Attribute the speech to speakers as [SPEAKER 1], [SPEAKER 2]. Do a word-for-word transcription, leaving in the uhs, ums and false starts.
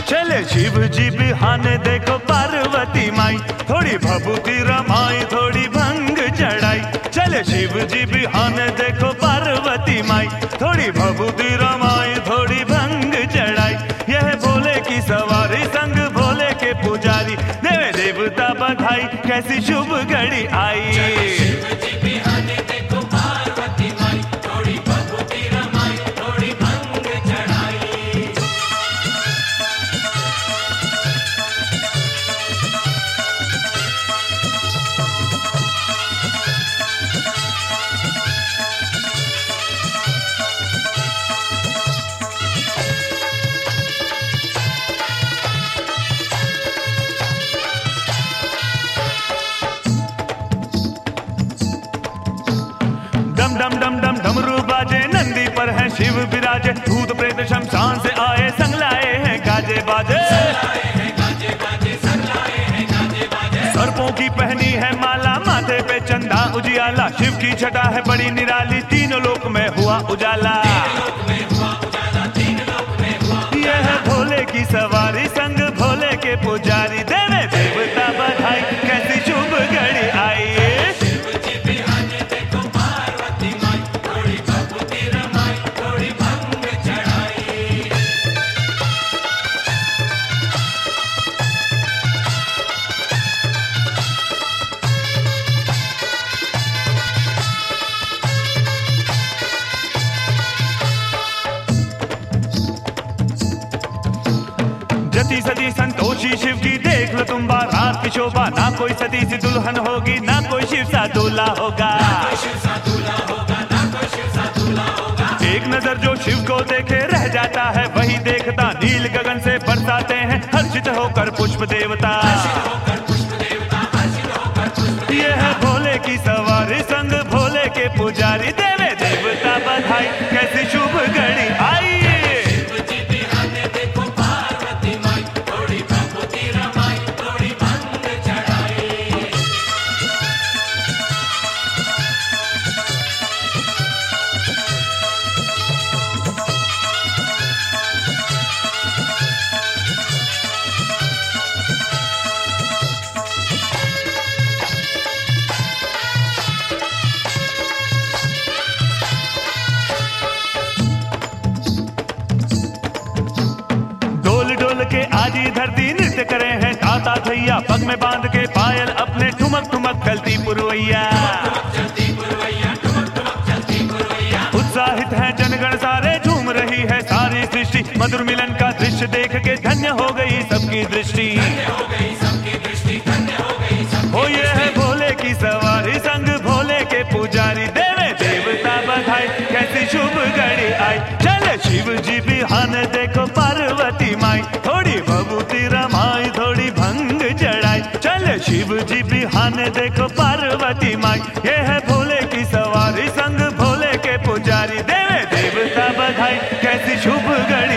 [SPEAKER 1] चले शिव जी बिहाने देखो पार्वती माई, थोड़ी भभूति रमाई थोड़ी भंग चढ़ाई। चले शिव जी बिहाने देखो पार्वती माई, थोड़ी भभूति रमाई थोड़ी भंग चढ़ाई। यह भोले की सवारी संग भोले के पुजारी, देवे देवता बधाई कैसी शुभ घड़ी आई। डम डम डम डमरू बाजे नंदी पर है शिव विराजे, भूत प्रेत शमशान से आए संग लाए हैं गाजे बाजे। सर्पों की पहनी है माला माथे पे चंदा उजियाला, शिव की छटा है बड़ी निराली तीनों लोक में हुआ उजाला। यह है भोले की सवारी संग भोले के पुजारी, देवे देवता बधाई कैसी शुभ घड़ी आई। जती सती संतोषी शिव की देख लो तुम बारात की शोभा, ना कोई सती सी दुल्हन होगी ना कोई शिव सा दूल्हा होगा। एक नजर जो शिव को देखे रह जाता है वही देखता, नील गगन से बरसाते हैं हर्षित होकर पुष्प देवता। ये है भोले की सवारी संग भोले के पुजारी, देवे देवता बधाई कैसी शुभ घड़ी आई। के आजी धरती नृत्य करे हैं ताता थैया, पग में बांध के पायल अपने ठुमक ठुमक चलती पुरवैया। उत्साहित है जनगण सारे झूम रही है सारी सृष्टि, मधुर मिलन का दृश्य देख के धन्य हो गई सबकी दृष्टि। हो ये है भोले की सवारी संग भोले के पुजारी, देवे देवता बधाई कैसी शुभ घड़ी आई। चले शिव जी बिहाने देखो पार्वती माई, थोड़ी भभूति रमाई थोड़ी भंग चढ़ाई। चले शिव जी बिहाने देखो पार्वती माई, ये है भोले की सवारी संग भोले के पुजारी, देवे देवता बधाई कैसी शुभ घड़ी